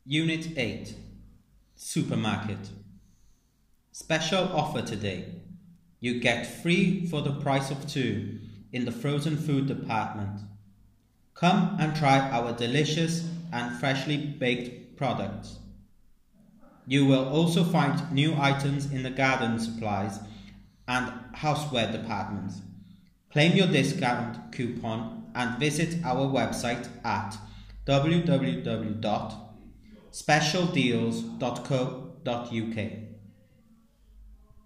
Unit 8 Supermarket. Special offer today. You get 3 for the price of 2 in the frozen food department. Come and try our delicious and freshly baked products. You will also find new items in the garden supplies and houseware departments. Claim your discount coupon and visit our website at www.specialdeals.co.uk.